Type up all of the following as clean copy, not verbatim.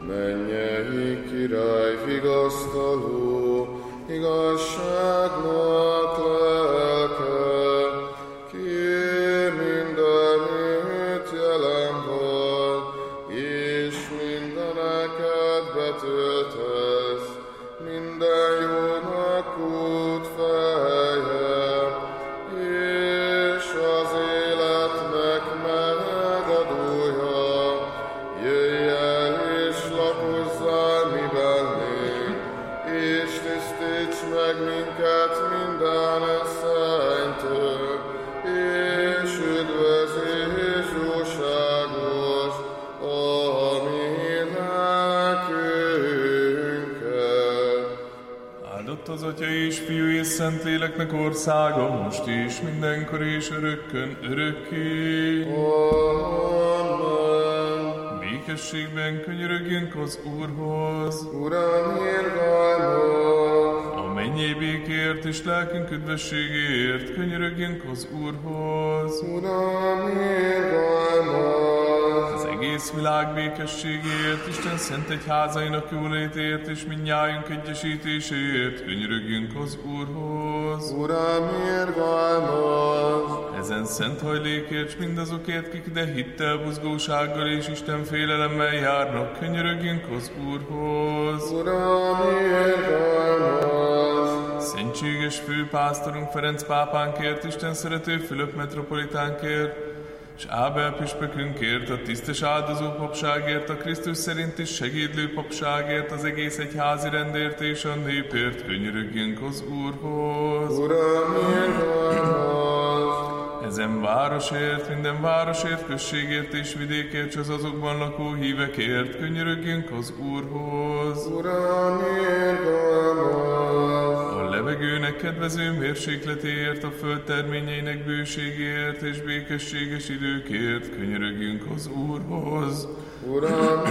mennyei király vigasztaló, igazságnak lelke, ki mindenütt jelen van, és mindeneket betöltesz, minden jónak útfeje, és az életnek megadója. Jöjj el és lakozzál mi bennénk, és tisztíts meg minket minden szennytől, és üdvözés jóságos a mi lelkünket. Áldott az Atya és Fiú és Szentléleknek országa, most és mindenkor és örökkön örökké. Amen. Békességben könyörögjünk az Úrhoz. Uram, irgalmas! A mennyei békért és lelkünk üdvességért könyörögjünk az Úrhoz. Uram, irgalmas! Az egész világ békességért, Isten szent egyházainak jólétért és mindnyájunk egyesítéséért könyörögjünk az Úrhoz. Uram, irgalmas! Ezen szent hajlékért, s mindazokért, kik ide hittel, buzgósággal és Isten félelemmel járnak, könyörögjünk az Úrhoz. Uram, irgalmas! Szentséges főpásztorunk Ferenc pápánkért, Isten szerető Fülöp metropolitánkért, és Ábel püspökünkért, a tisztes áldozó papságért, a Krisztus szerint is segédlő papságért, az egész egyházi rendért és a népért könyörögjünk az Úrhoz. Uram, irgalmas! Ezen városért, minden városért, községért és vidékért, s az azokban lakó hívekért könyörögjünk az Úrhoz. Uram, irgalmas! A levegőnek kedvező mérsékletéért, a föld terményeinek bőségéért és békességes időkért könyörögjünk az Úrhoz. Uram,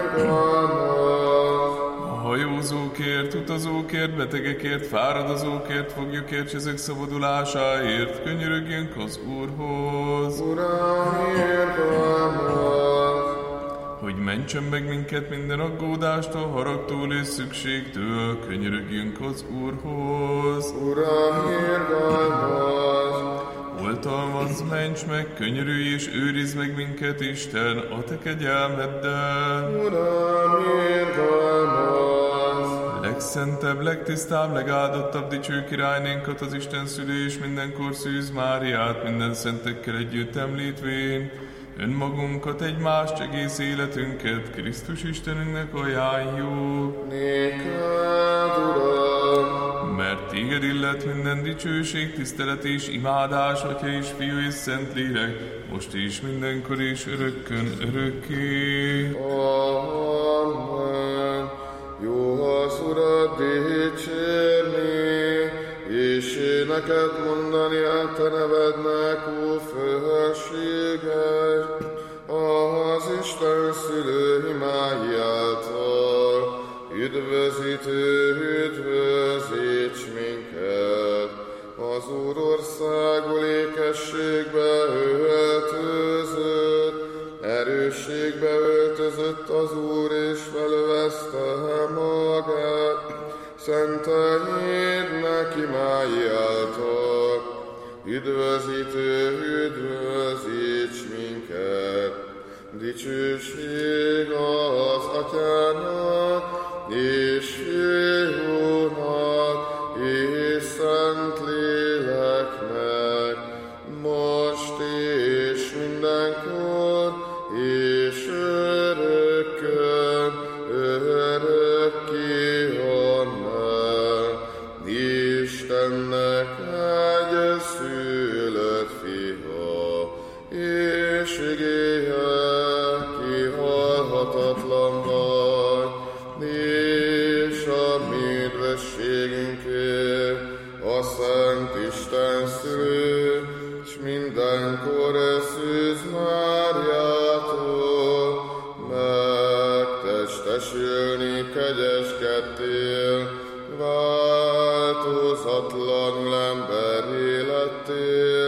irgalmas! A hajózókért, utazókért, betegekért, fáradozókért, foglyokért, s ezek szabadulásáért könyörögjünk az Úrhoz. Uram, irgalmas! Hogy mentsen meg minket minden aggódástól, haragtól és szükségtől, könyörögjünk az Úrhoz. Uram, irgalmas! Oltalmazz, ments meg, könyörülj és őrizd meg minket, Isten, a te kegyelmeddel. Uram, irgalmas! Legszentebb, legtisztább, legáldottabb dicső királynénkat, az Isten szülő és mindenkor Szűz Máriát, minden szentekkel együtt említvén, önmagunkat, egymást, egész életünket Krisztus Istenünknek ajánljuk. Néked, Uram! Mert téged illet minden dicsőség, tisztelet és imádás, Atya és Fiú és Szentlélek, most is mindenkor és örökkön örökké. Amen. Jó az Urat dicsérni, és éneket mondani a te nevednek, ó fölséges, az Isten szülő imái által. Üdvözítő, üdvözíts minket, az Úr országból ékességbe öltözött, erősségbe öltözött az Úr, és felövezte magát, szenteljéd neki imái által. Üdvözítő, üdvözíts minket, dicsőség az Atyának, és Fiúnak, és Szentléleknek, most és mindenkor, és örökkön, örökké. Amen. Istennek egyszülött Fia, és igéje kihalhatatlan vagy, és a mi üdvösségünkért a Szent Isten szülő, s mindenkor Szűz Máriától megtestesülni kegyeskedtél, változatlanul emberré lettél,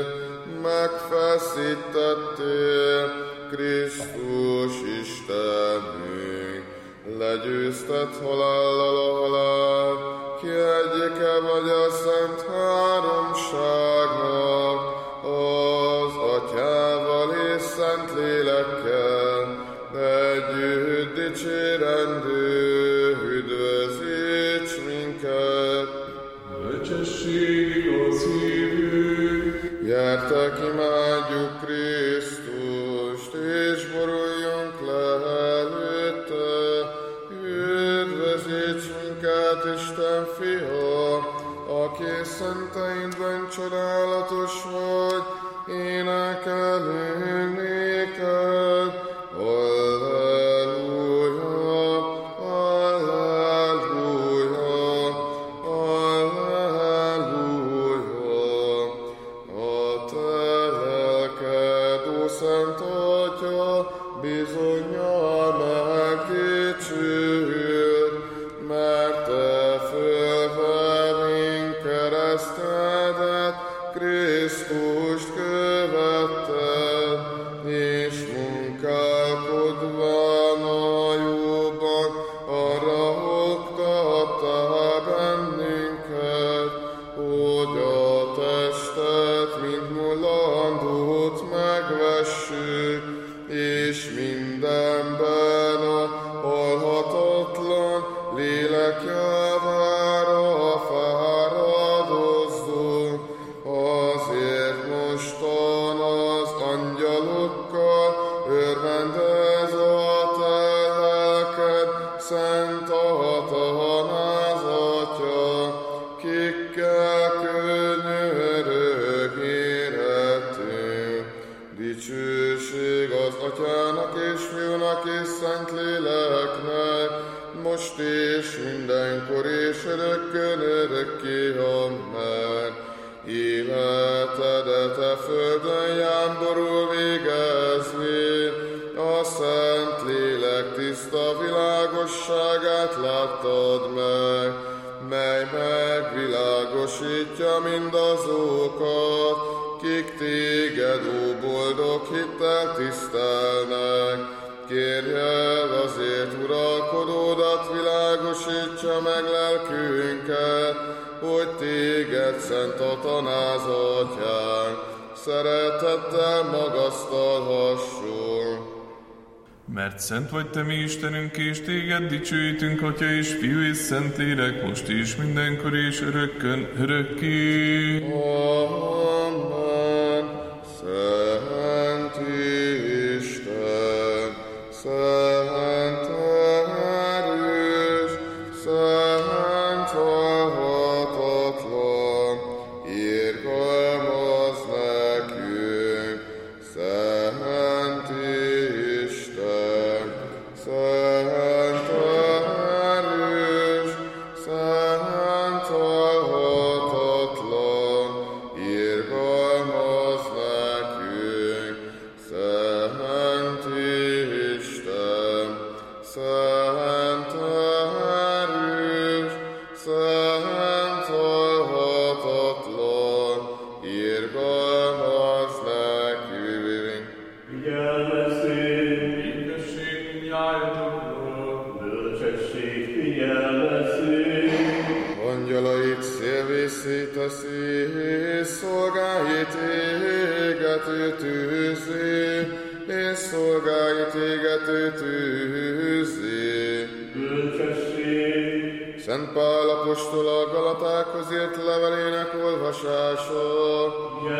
megfeszítettél, Krisztus Istenünk, legyőzted halállal a halál, ki egyike vagy a szent háromságnak, az Atyával és Szent Lélekkel, együtt dicsérendő, üdvözíts minket. Becsesség az hívő, Gyertek, imádjuk Krisztust, és boruljunk le előtte. Üdvözíts minket, Isten fia, aki szenteidben csodálatos vagy, énekelünk néked. Alleluja, alleluja, alleluja. A te lelked, ó Szent Atya, bizonnyal megdicsül, mert te fölvevénk keresztedet, Krisztust követted, és munkálkodván a jóban arra oktattál bennünket, hogy a testet, mint mulandót megvessük, és mindenben a halhatatlan lélek javára fáradozzunk. Azért mostan az angyalokkal örvendez a te lelked, Szent Atanázatja, kikkel könyörög érhetünk. Dicsőség az Atyának és Fiúnak és Szent Léleknek, most és mindenkor és örökkön örökké, amen. Életedet a földön jámborul végezvén, a Szent Lélek tiszta világosságát láttad meg, mely megvilágosítja mindazókat, kik téged, ó boldog hittel tisztelnek. Kérjed azért uralkodódat, világosítsa meg lelkünket, hogy téged, Szent Atanázatján, szeretettel magasztalhassunk. mert szent vagy te mi Istenünk, és téged dicsőítünk, Atya és Fiú és Szent Lélek, most is mindenkor és örökkön örökké. Amen. Szent Isten, szent erős, szent halhatatlan, irgalmaz nekünk. Szent Isten, szent erős, szent halhatatlan, irgalmaz nekünk. Szent Isten, szent erős, szent halhatatlan, irgalmaz nekünk. Figyelmezték, Mindesség mindnyájatokra, bölcsesség, figyelmezték. Angyalait szélvészé teszi, és szolgáit égető tűzé, és szolgáit égető tűzé. Bölcsesség, Szent Pál apostol a Galatákhoz írt levelének olvasása.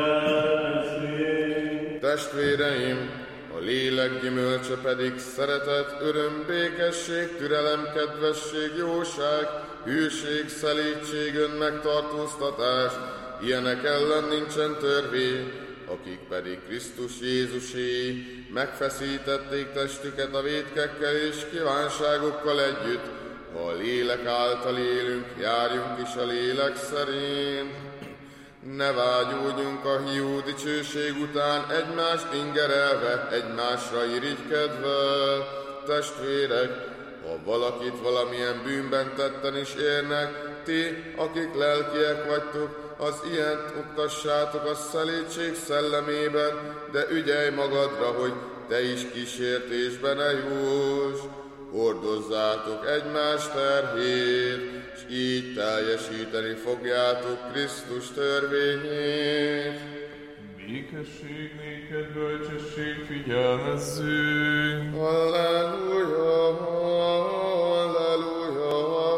figyelmezték. Testvéreim, a lélek gyümölcse pedig szeretet, öröm, békesség, türelem, kedvesség, jóság, hűség, szelídség, önmegtartóztatás. Ilyenek ellen nincsen törvény, akik pedig Krisztus Jézusé megfeszítették testüket a vétkekkel és kívánságokkal együtt. Ha a lélek által élünk, járjunk is a lélek szerint. Ne vágyódjunk a hiú dicsőség után, egymást ingerelve, egymásra irigykedve. Testvérek, ha valakit valamilyen bűnben tetten is érnek, ti, akik lelkiek vagytok, az ilyent oktassátok a szelídség szellemében, de ügyelj magadra, hogy te is kísértésbe ne juss. hordozzátok egymás terhét, s így teljesíteni fogjátok Krisztus törvényét. Békesség néked, bölcsesség, figyelmezzünk! Halleluja, halleluja,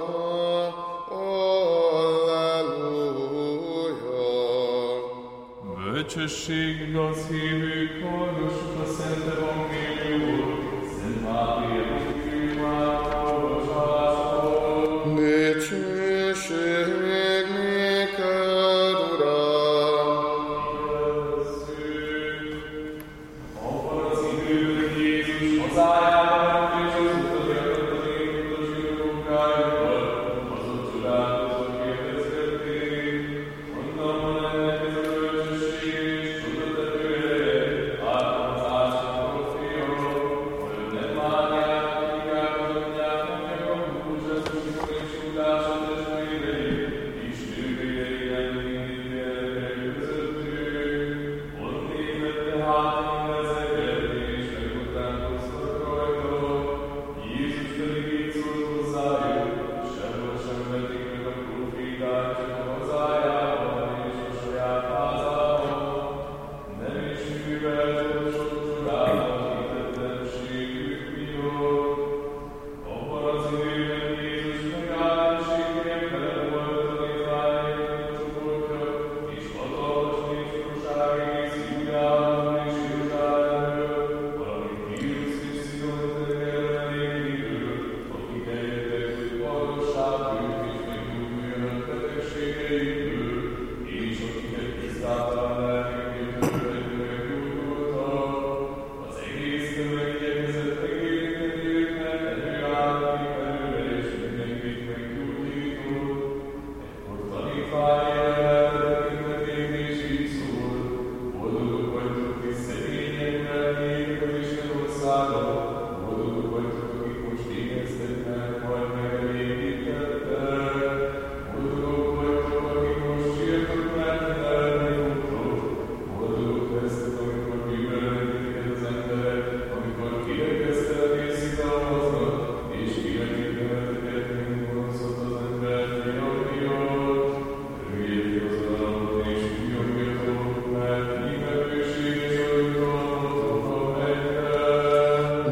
halleluja. Bölcsesség, igaz hívők, hallgassuk a Szent Evangéliumot, Szent Máté olvasásból. Dicsőség néked, Uram! Abban az időben Jézus hazájába ment, és az utazjákat az énkutas zsidókájukkal, azok csodálkozva kérdezgették. Honnan van ennek ez a bölcsesség és csodatevő ereje? Ártalmazásnak fia, vajon nem várják, akik átadják meg a búzsasztusok és tudása testvérei, és nővérei nem mindig gyerekek közöttük. Ott nézett tehát mindezeket, és megutánkoztak rajta. Jézus pedig így szólt hozzájuk, sehol sem vetik meg a profétát, csak a hazájában és a saját házában. Nem is művelt sok csodákat, hitetlenségük miatt. Abban az időben Jézus megállt, és éppen vele volt tanítványainak a csoportja, és hatalmas népsoroság egész Júdeában és Jeruzsálemről, valamint Tírus és Szidon tengermenekéből, akik eljöttek, hogy hallgassák őt, és meggyógyuljanak betegségeikből, és akiket tisztátalan lelkek gyötrődtek, meggyógyultak. Az egész tömeg igyekezett megérinteni őket, erő állt ki belőle, és mindenkit meggyógyított. Ekkor tanítványai eltekintették, és így szólt: Boldogok vagytok, ti szegények, mert tiétek az Isten országa. Boldogok vagytok, akik most éheztek, mert majd megelégítettek. Boldogok vagytok, akik most sírtok, mert nevelni fogtok. Boldogok lesztek, amikor bűvölnek titeket az emberek, amikor kirekesztelés szidalmaznak, és kivetik neveteket, mint gonoszot az embert miatt. Örüljetek az Uramot, és nyugodjatok, mert hívevőség és oltalmatok a mennyben.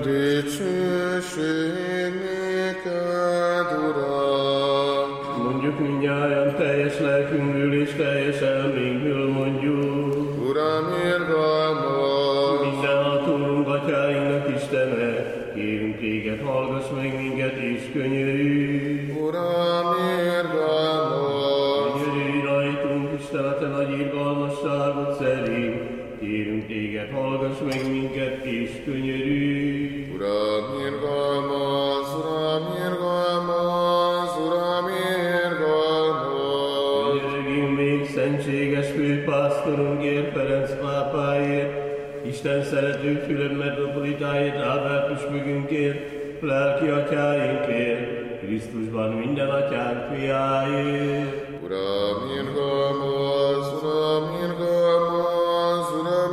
Dicsőség néked, Uram! Mondjuk mindnyájan teljes lelkünkből és teljes elménkből mondjuk. Uram, irgalmas! Mindenhatónk, atyáinknak Istene, kérünk téged, hallgass meg minket és könyörülj. Uram, irgalmas! Könyörülj rajtunk, Isten, a te nagy irgalmasságod szerint. Kérünk téged, hallgass meg minket és könyörülj. Uram, irgalmas! Uram, irgalmas! Uram, irgalmas! Könyörögjünk még szentséges főpásztorunkért, Ferenc pápáért, Isten szerető Fülöp metropolitáért, Ábel püspökünkért, lelki atyáinkért, Krisztusban minden atyánk fiáért. Uram, irgalmas! Uram, irgalmas! Uram,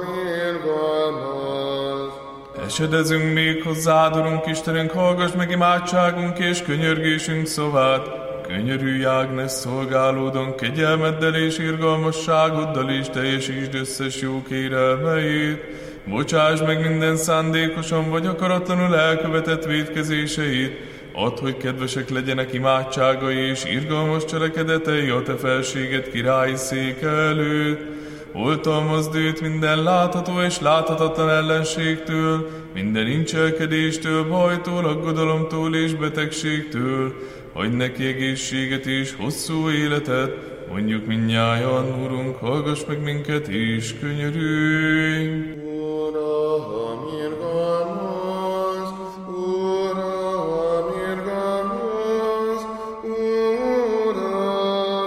irgalmas! Esedezünk még hozzád, Urunk Istenünk, hallgass meg imádságunk és könyörgésünk szavát. Könyörülj Ágnes szolgálódon, kegyelmeddel és irgalmasságoddal, és teljesítsd összes jó kérelmeit. Bocsáss meg minden szándékosan vagy akaratlanul elkövetett vétkezéseit. Add, hogy kedvesek legyenek imádságai és irgalmas cselekedetei a te felséged királyi széke előtt. Oltalmazd őt minden látható és láthatatlan ellenségtől, minden incselkedéstől, bajtól, aggodalomtól és betegségtől. Adj neki egészséget és hosszú életet, mondjuk mindnyájan, Urunk, hallgass meg minket és könyörülj. Uram, irgalmas! Uram, irgalmas! Uram,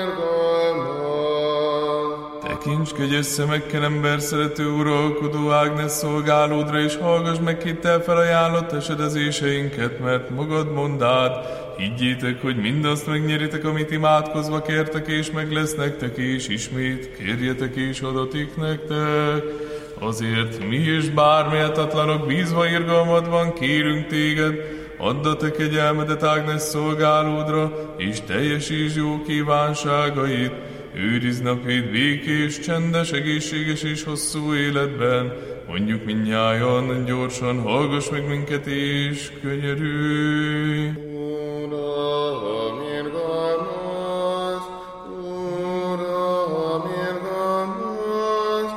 irgalmas! Tekints kegyes szemekkel ember szerető uralkodó Ágnes szolgálódra, és hallgass meg hittel felajánlott esedezéseinket, mert magad mondád. Higgyétek, hogy mindazt megnyeritek, amit imádkozva kértek, és meg lesz nektek, és ismét kérjetek, és adatik nektek. Azért mi is bár méltatlanok bízva irgalmadban kérünk téged, add a te kegyelmedet Ágnes szolgálódra, és teljesítsd jó kívánságait. Őrizd napét békés, csendes, egészséges és hosszú életben. Mondjuk mindnyájan gyorsan, hallgass meg minket és könyörülj. Uram, irgalmaz, Uram, irgalmaz,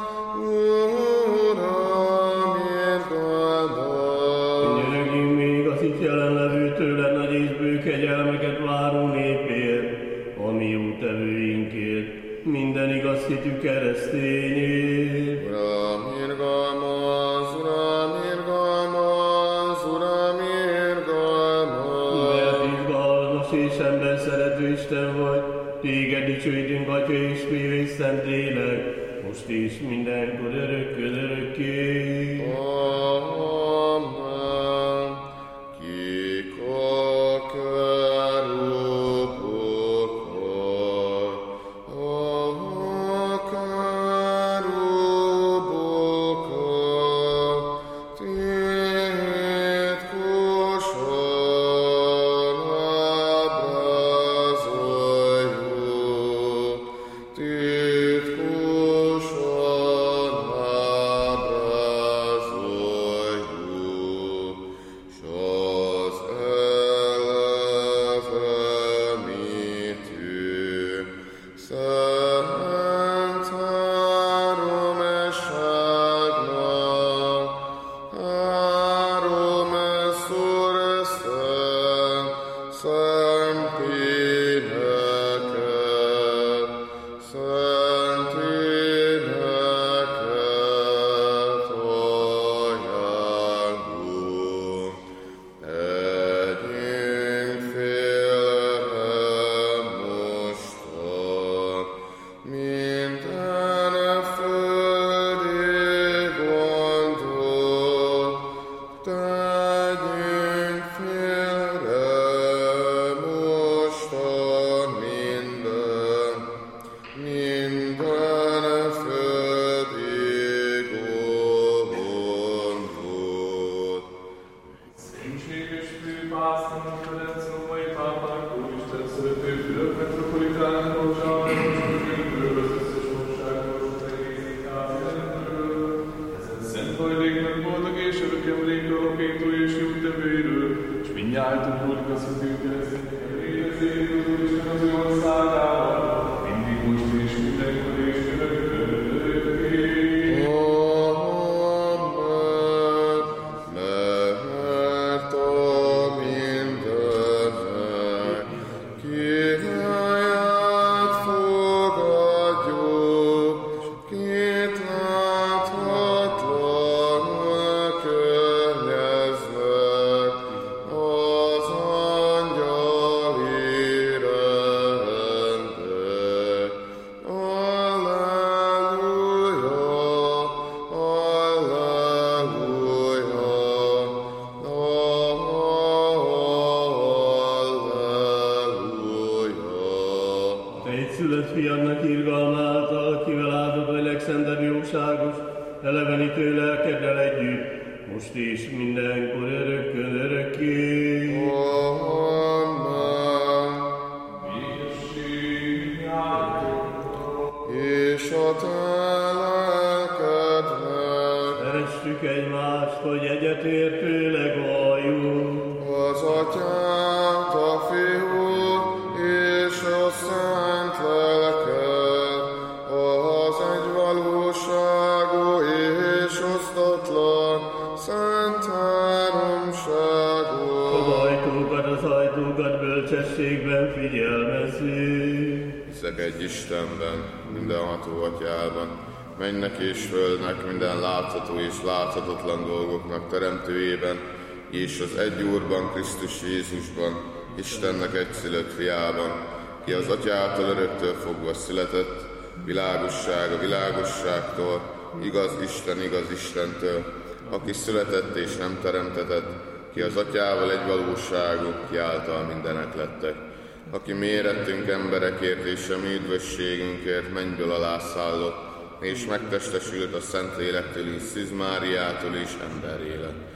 Uram, irgalmaz. Könyörögjünk még az itt jelenlevő tőled nagy és bő kegyelmeket váró népért, a mi jótevőinkért, minden igaz hitű keresztényért. Uram, irgalmaz, Uram, irgalmaz, Uram, irgalmaz. Mert izgalmas és ember szerető Isten vagy, téged dicsőítünk, Atya és Fiú és Szentlélek, most is mindenkor örökkön-örökké. Amen. Kik a kerubokkal, a kerubokkal, titkosan ábrázoljuk, titkosan ábrázoljuk, s az elevenítő szent háromságnak, háromszor szent éneket, szent éneket ajánlunk. Együnk félre mostan, minden földi gondot, tegyünk félre mostan minden földi gondot. Szentséges főpásztorunk Ferenc római pápánk, Úristen szerető Fülöp metropolitánról, zsájról, az összes országról, az egész Itáliáról, ezen szent hajléknak boldog és örök emlékről, alapító és jótevőiről, és mindnyájtunk az hitű keresztények élezéről, Úristen az ő országában, mindig most és mindenkor és örökkön-örökké. Amen. Mert a mindennek királyát fogadjuk, kit láthatatlanul környeznek az angyali rendek. Alleluja, alleluja, alleluja. Te egy szület fiadnak irgalma által, kivel áldod vagy legszentebb jóságos, elevenítő lelkeddel együtt, most is mindenkor örökkön-örökké. Amen. Békesség járjátok. És a te lelkednek Szeressük egymást, hogy egyetértőleg valljunk. az Atyát, a Fiút és a Szent Lelket, az egyvalóságú és osztatlan Szent Háromságot. Az ajtókat bölcsességben figyelmezzük. Hiszek egy Istenben, mindenható Atyában, mennek és földnek, minden látható és láthatatlan dolgoknak teremtőjében, és az egy Úrban, Krisztus Jézusban, Istennek egyszülött fiában, ki az Atyától öröktől fogva született, világosság a világosságtól, igaz Istentől, aki született és nem teremtetett, ki az Atyával egyvalóságú, ki által mindenek lettek, aki mérettünk emberekért és a mi üdvösségünkért mennyből alászállott, és megtestesült a Szentlélektől és Szűz Máriától és emberré lett.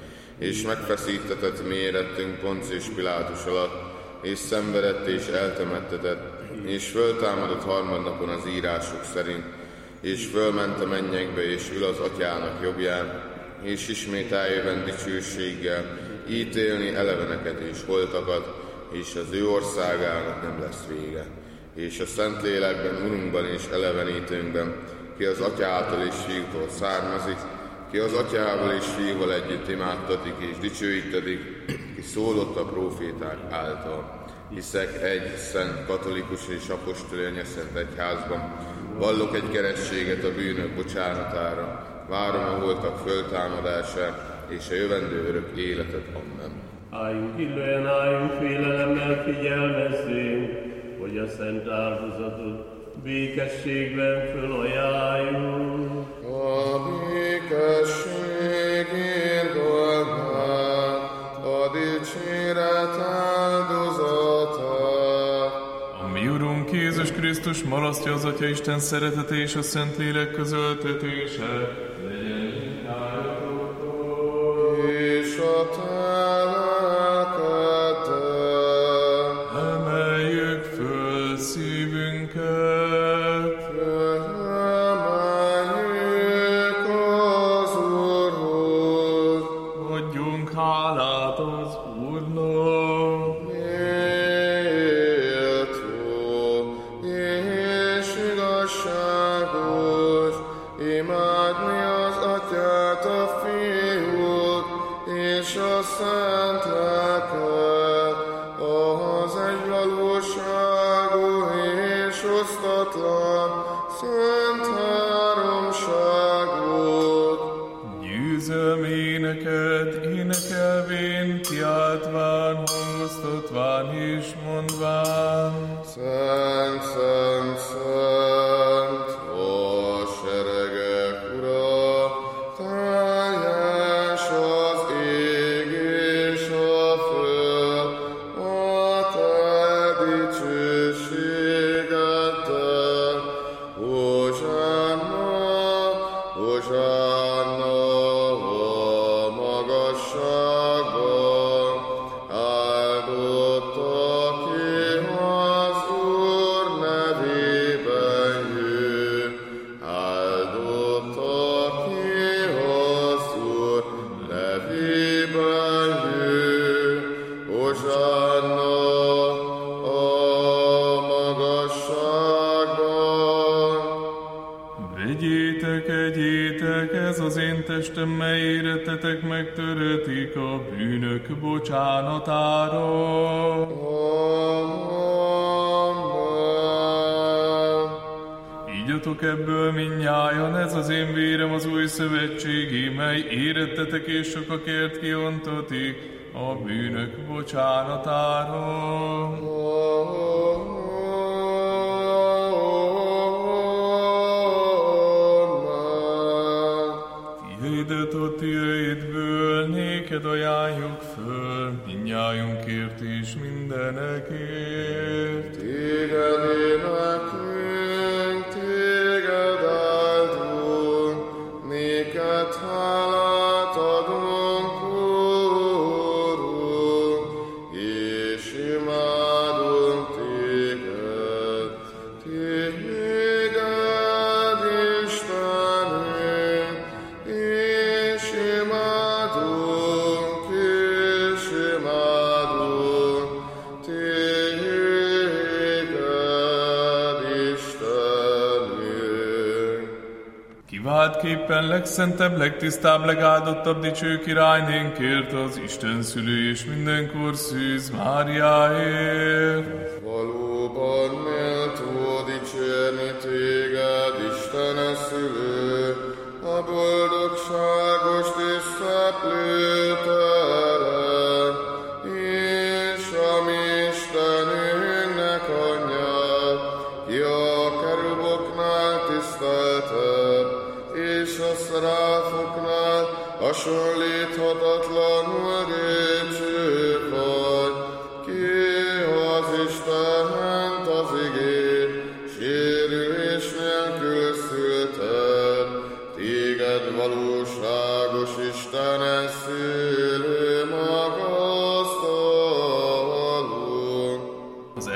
és megfeszítetett mi érettünk Pontius Pilátus alatt, és szenvedett és eltemettetett, és föltámadott harmadnapon az írások szerint, és fölment a mennyekbe, és ül az Atyának jobbján, és ismét eljövend dicsőséggel, ítélni eleveneket és holtakat, és az ő országának nem lesz vége. És a Szentlélekben, Urunkban és elevenítőnkben, ki az Atyától és Fiútól származik, ki az Atyával és Fiúval együtt imádtatik és dicsőítetik, ki szólott a próféták által. Hiszek egy szent, katolikus és apostoli anyaszent egyházban, vallok egy keresztséget a bűnök bocsánatára, várom a holtak föltámadását és a jövendő örök életet. Amen. Álljunk illően, álljunk félelemmel, figyelmezzünk, hogy a szent áldozatot békességben fölajánljuk. A békesség irgalmát, a dicséret áldozatát. A mi Urunk Jézus Krisztus malasztja az Atya Isten szeretete és a Szentlélek közöltetése, legyen mindnyájatoktól. És a te lelkeddel. Emeljük föl szívünket, Felemeljük az Úrhoz. adjunk hálát az Úrnak. Méltó és igazságos imádni az Atyát, a Fiút és a Szent Lelket, az egyvalóságú és osztatlan Szent Háromságot. Győzelmi éneket énekelvén, kiáltván, hangoztatván és mondván. Szent, szent, szent, a seregek Ura, teljes az ég és a föld, a te dicsőségeddel. Hozsánna, hozsánna a magasságban, áldott aki az Úr nevében jön, áldott aki az Úr nevében jön. Hozsánna a magasságban. Vegyétek, egyétek, ez az én testem, mely érettetek megtöretik a bűnök bocsánatára. Amen. Ígyatok ebből mindnyájan, ez az én vérem az új szövetségi, mely érettetek és sokakért kiontatik a bűnök bocsánatára. Tiédet a tiédből néked ajánljuk föl, mindnyájunkért és mindenekért. Téged éneklünk, téged áldunk, néked hálát adunk, Úrunk, és imádunk téged. Téged, Istenünk, és imádunk, téged, Istenünk. Kiváltképpen legszentebb, legtisztább, legáldottabb dicső királynénkért, az Isten szülő és mindenkor Szűz Máriáért. Valóban méltó dicsérni téged, Isten szülő, a boldogságos és szeplő terem, és a mi Istenünknek anyját, ki a keruboknál tiszteltebb, és a szráfoknál hasonlíthatatlanul dicső vagy, ki az Istent az igét, sérülés nélkül szülted, téged valóságos Isten szülő.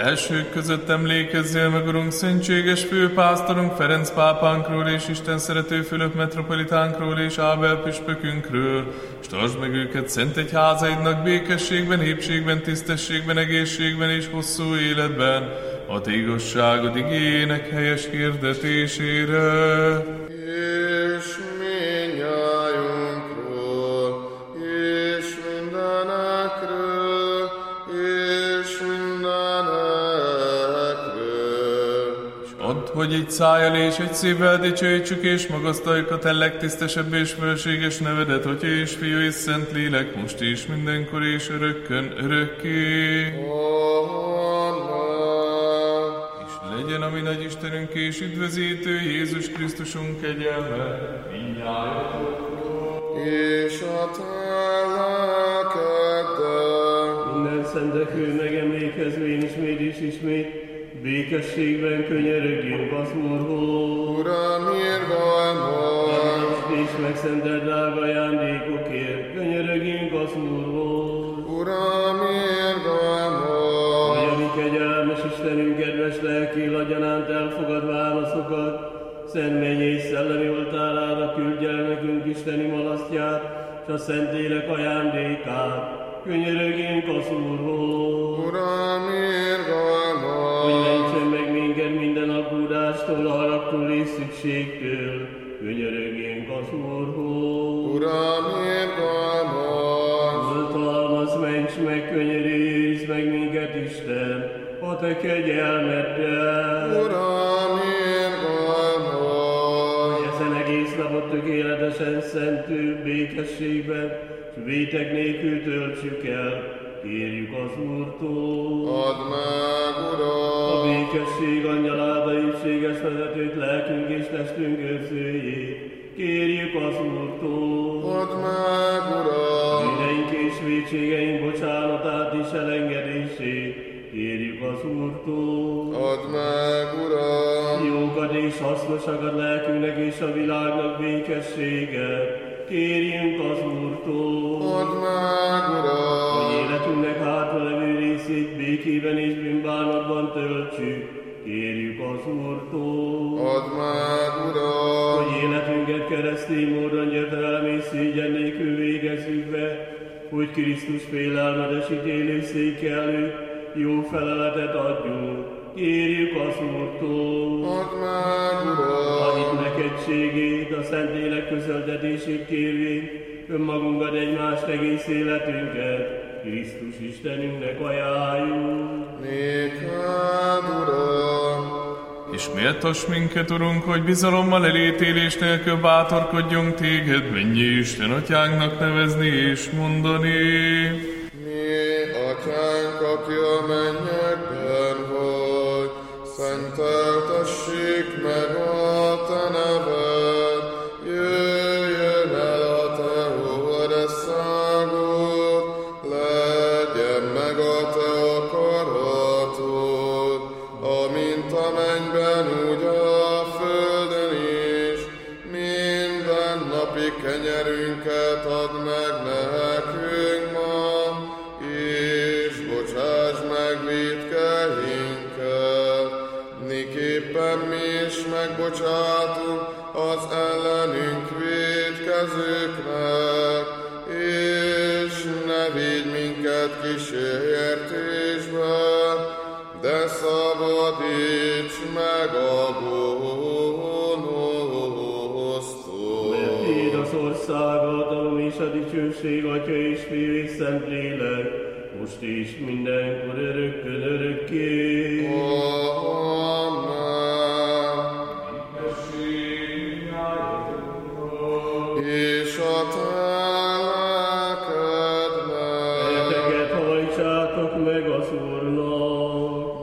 elsők között emlékezzél meg, Urunk, szentséges főpásztorunk Ferenc pápánkról és Isten szerető Fülöp metropolitánkról és Ábel püspökünkről, és tartsd meg őket szent egyházaidnak békességben, épségben, tisztességben, egészségben és hosszú életben, a te igazságod igének helyes hirdetésére. És minnyájunkról, és mindenekről, és mindenekről. És add, hogy egy szájjal és egy szívvel dicsőítsük és magasztaljuk a te legtisztesebb és fölséges nevedet, Atya és Fiú és Szent Lélek, most is, mindenkor és örökkön, örökké. Legyen a mi nagy Istenünk és üdvözítő Jézus Krisztusunk kegyelme mindnyájatokról. És a te lelkeddel. Minden szentekről megemlékezvén ismét, békességben könyörögjünk az Úrhoz. Uram, irgalmas! És megszentelt drága ajándékokért könyörögjünk az Úrhoz. Uram, irgalmas! Hogy a mi kegyelmes Istenünk kedves lelkél agyanánt elfogad válaszokat, szent menny és szellemi oltárára küldj el nekünk isteni malasztját, és a Szentlélek ajándékát. Könyörögjünk az Úrhoz. Uram, irgalmas! Hogy mentsen meg minket minden aggódástól, haragtól és szükségtől. Könyörögjünk az Úrhoz. Uram, irgalmas! Oltalmaz, ments meg, könyörülj meg minket, Isten, a te kegyelmeddel. Uram, irgalmas! Hogy ezen egész napot tökéletesen szentül békességben, s vétek nélkül töltsük el, kérjük az Úrtól. Add meg, A Uram! békesség angyalát, a hűséges vezetőt, lelkünk és testünk őrzőjét, kérjük az Úrtól. Add meg, Uram! Bűneink és vétségeink bocsánatát és elengedését, kérjük az Úrtól. Add meg, Uram! Jókat és hasznosakat lelkünknek és a világnak békességet, kérjünk az Úrtól. Add meg, Uram! Hogy életünknek hátralevő részét békében és bűnbánatban töltsük, kérjük az Úrtól. Add meg, Uram! Hogy életünket keresztény módon gyötrelem és szégyen nélkül végezzük be, hogy Krisztus félelmetes ítélőszék előtt jó feleletet adjunk, kérjük az Úrtól. Add meg, A Uram! hitnek egységét, a Szentlélek közöltetését kérvén, önmagunkat egymást egész életünket, Krisztus Istenünknek ajánljuk. Néked, Uram! És méltass minket, Urunk, hogy bizalommal elítélés nélkül bátorkodjunk téged, mennyi Isten atyánknak nevezni és mondani. Mi, atyánk, aki a mennyekben vagy, szenteltessék meg a te neved, jöjjön el a te országod, legyen meg a te akaratod, amint a mennyben, úgy a földön is. Mindennapi kenyerünket add meg nekünk ma, és bocsáss meg vétkeinket, miképpen mi is megbocsátunk az ellenünk vétkezőknek, és ne vigy minket kísértésbe, de szabadíts meg a gonosztól. Mert Téd az ország, a hatalom és a dicsőség, Atya és Fiú és Szent Lélek, most is mindenkor örökkön örökké. Amen. És a te lelkednek. Fejeteket hajtsátok meg az Úrnak.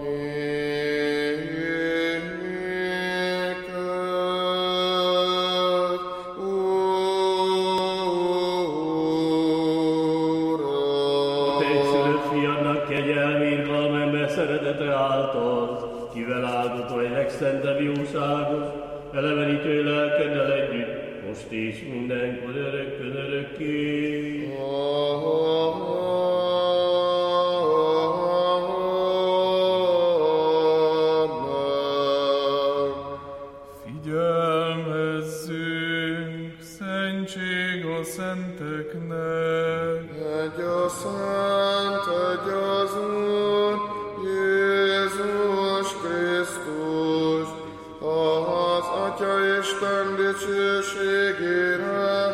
Te egyszülött fiadnak kegyelmi, irgalmember szeretete által, kivel áldott vagy legszentebb jóságos, elevenítő lelkeddel együtt, most is mindenkor örökkön örökké. az Úr, Jézus Krisztus, az Atya Isten dicsőségére.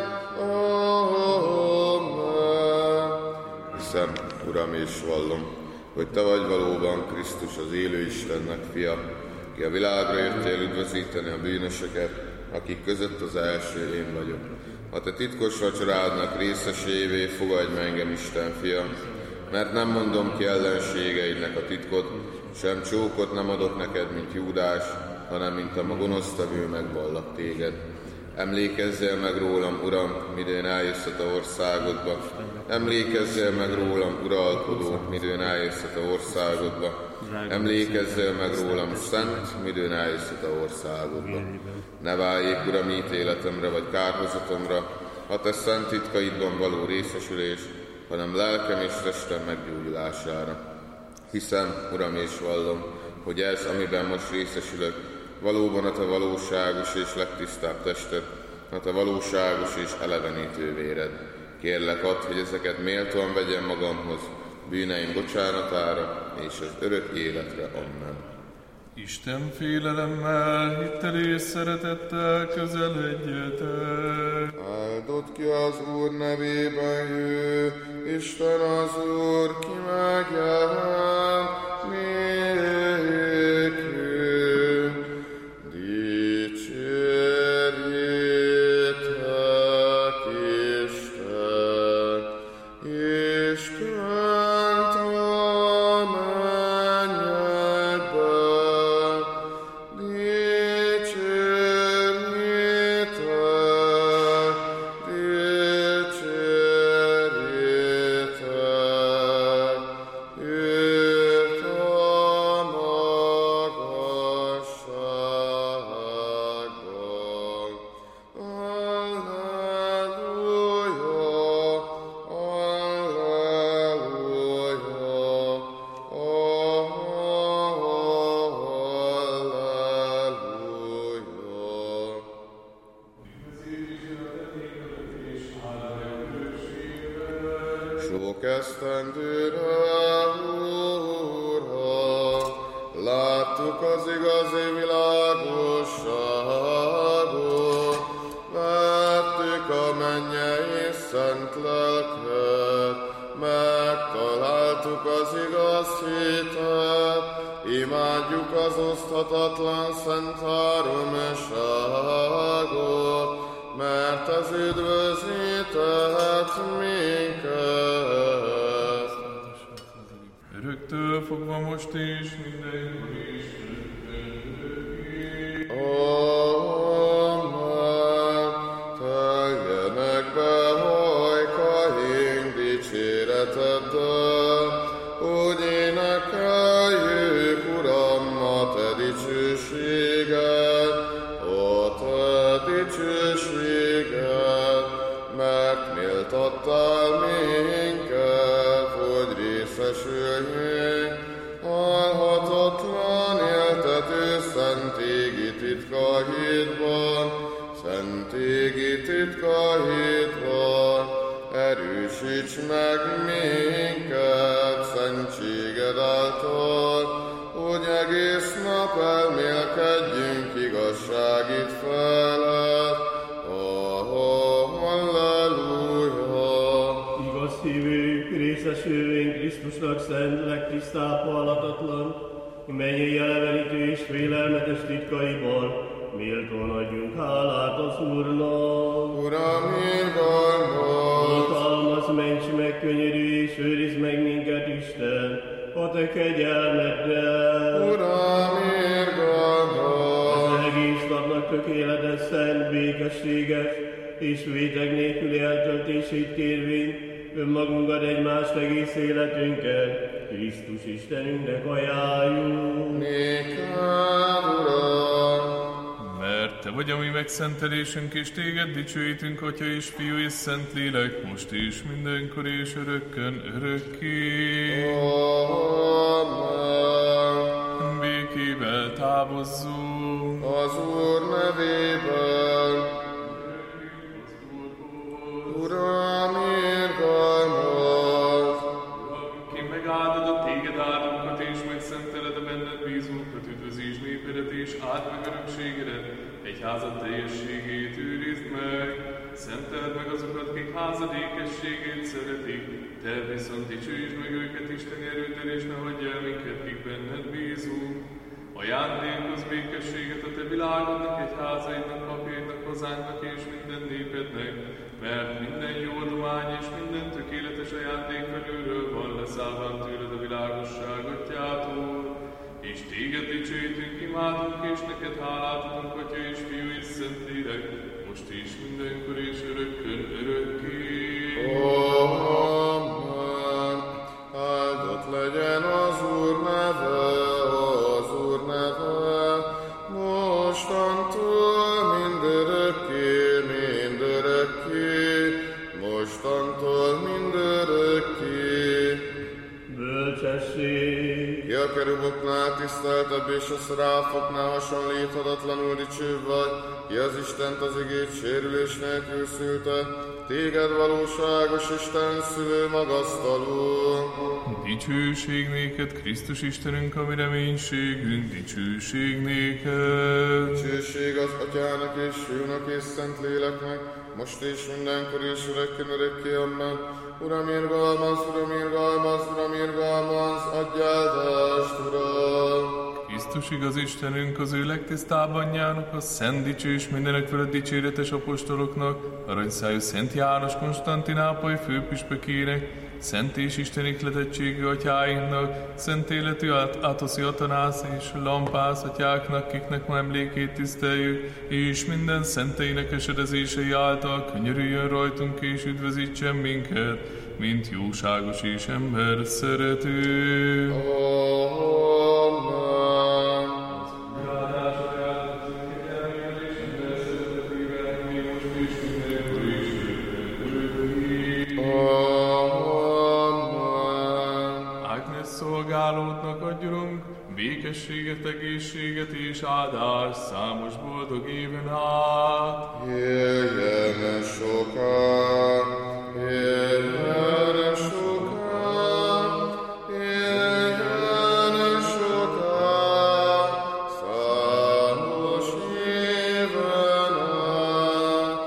Amen. Hiszem, Uram, és vallom, hogy Te vagy valóban Krisztus, az élő Istennek fia, ki a világra jöttél üdvözíteni a bűnösöket, akik között az első én vagyok. Ha Te titkos vacsorádnak részesévé fogadj meg engem, Isten fia, mert nem mondom ki ellenségeidnek a titkot, sem csókot nem adok neked, mint Júdás, hanem mint a gonosztevő megvallak téged. Emlékezzél meg rólam, Uram, midőn eljössz a Te országodba. Emlékezzél meg rólam, uralkodó, midőn eljössz a Te országodba. Emlékezzél meg rólam, szent, midőn eljössz a Te országodba. Ne váljék, Uram, ítéletemre vagy kárhozatomra, ha Te szent titkaidban való részesülés, hanem lelkem és testem meggyógyulására. Hiszem, Uram, és vallom, hogy ez, amiben most részesülök, valóban a Te valóságos és legtisztább tested, a Te valóságos és elevenítő véred. Kérlek, add, hogy ezeket méltóan vegyem magamhoz, bűneim bocsánatára és az örök életre. Amen. Isten félelemmel, hittel és szeretettel közeledjetek. Áldott ki az Úr nevében jő, Isten az Úr, ki megjelent nékünk. Dicsérjétek Istent, Istent a mennyekben, dicsérjétek, őt a magasságban. Alleluja, alleluja, sok esztendőre, Uram, láttuk az igazi világosságot, vettük a mennyei szent lelket, megtaláltuk az igaz hitet, imádjuk az oszthatatlan szent háromságot, mert ez üdvözített minket. Öröktől fogva most is mindenkor is. Amen. Teljenek be hajkaink dicséreteddel, úgy énekeljük, Uram, a Te dicsőséged, a Te dicsőséged, mert méltattál minket, hogy részesüljünk halhatatlan éltető szent égi titkaidban, erősíts meg minket szentséged által, hogy egész nap elmélkedjünk igazságit felett. Halleluja! Igaz hívők, részesülvén Krisztusnak szent, legtisztább, halhatatlan, mennyei elevenítő és félelmetes titkaiban, méltóan adjunk hálát az Úrnak. Uram, irgalmaz! Hatalmaz, ments meg, könyörülj, és őrizd meg minket, Isten, a Te kegyelmeddel. Uram, irgalmaz! Az egész napnak tökéletes, szent, békességes és vétek nélküli eltöltését kérvén, önmagunkat egymást egész életünket Krisztus Istenünknek ajánljuk. Néked, Uram! Mert Te vagy a mi megszentelésünk, és Téged dicsőítünk, Atya és Fiú és Szent Lélek, most is, mindenkor és örökkön, örökké. Amen. Békével távozzunk. Az Úr nevében. Uram, irgalmaz! Ki megáldod a és áld meg örökségedet, egyházad teljességét őrizd meg, szenteld meg azokat, kik házad ékességét szeretik, te viszont dicsőítsd meg őket Isteni erőddel, és ne hagyj el minket, kik benned bízunk. Ajándékozz békességet a te világodnak, egyházaidnak, papjaidnak, hazánknak és minden népednek, mert minden jó adomány és minden tökéletes ajándék felülről van leszállván tőled a világosság atyától. És téged dicsőítünk, imádunk, és neked hálát adunk, Atya és Fiú és Szentlélek, most is mindenkor és örökkön örökké. Amen. Áldott legyen az Úr neve, mostantól mindörökké, mostantól mindörökké. Bölcsesség! Ki a keruboknál tiszteltebb és a szráfoknál hasonlíthatatlanul dicső vagy, ki az Istent az igét sérülés nélkül szülte, téged valóságos Isten szülő magasztaló. Dicsőség néked, Krisztus Istenünk, a mi reménységünk, dicsőség néked. Dicsőség az Atyának és Fiúnak és Szentléleknek, most és mindenkor és örökkön örökké, amen. Uram, irgalmaz, Uram, irgalmaz, Uram, irgalmaz, adj áldást, Uram! Krisztus igaz Istenünk, az ő legtisztább anyjának, a szent dicső és mindenek felett dicséretes apostoloknak, aranyszájú Szent János Konstantinápoly főpüspökének, szent és Isten ihletettségű atyáinknak, szent életű Atoszi Atanász és Lampász atyáknak, kiknek ma emlékét tiszteljük, és minden szenteinek esedezései által könyörüljön rajtunk és üdvözítsen minket, mint jóságos és ember szerető. Szolgálódnak adjunk békességet, egészséget és áldást számos boldog éven át. Éljen sokan, éljen sokan, éljen sokan, számos éven át,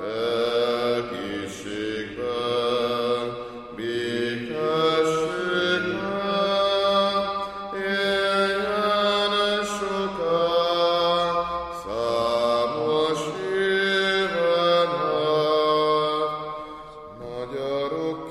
egészségben, békességben. Magyarok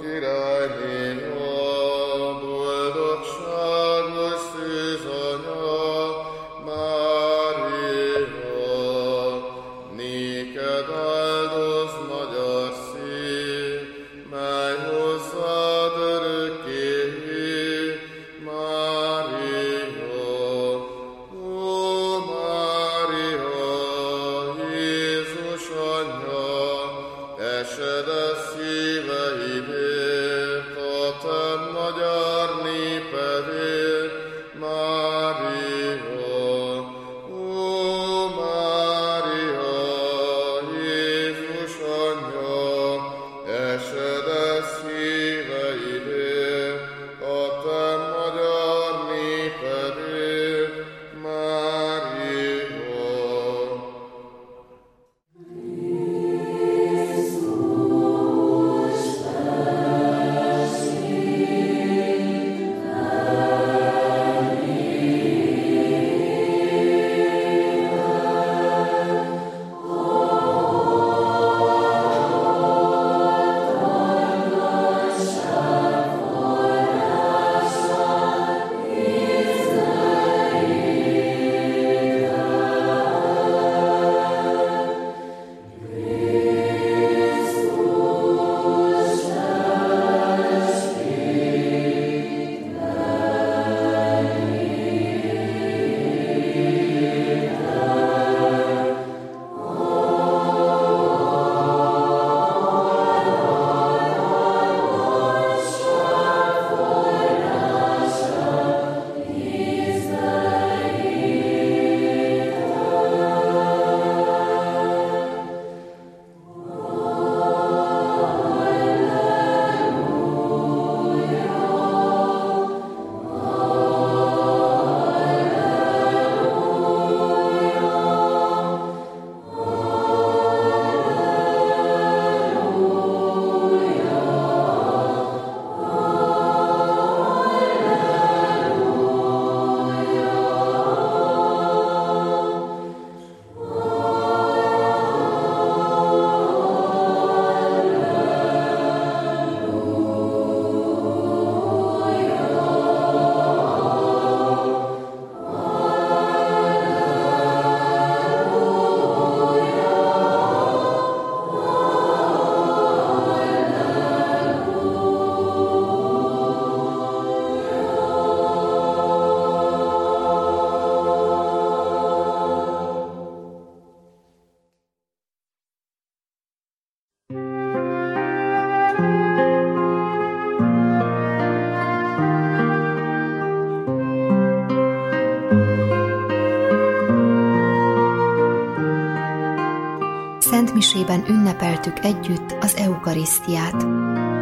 szentmisében ünnepeltük együtt az eukarisztiát.